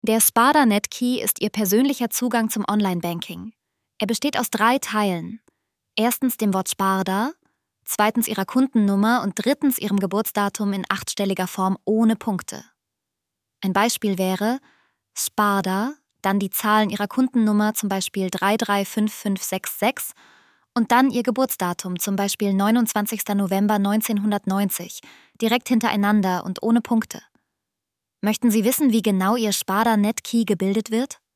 Der Sparda Netkey ist Ihr persönlicher Zugang zum Online-Banking. Er besteht aus 3 Teilen. Erstens dem Wort Sparda, zweitens Ihrer Kundennummer und drittens Ihrem Geburtsdatum in 8-stelliger Form ohne Punkte. Ein Beispiel wäre Sparda, dann die Zahlen Ihrer Kundennummer, zum Beispiel 335566 und dann Ihr Geburtsdatum, zum Beispiel 29. November 1990, direkt hintereinander und ohne Punkte. Möchten Sie wissen, wie genau Ihr Sparda Netkey gebildet wird?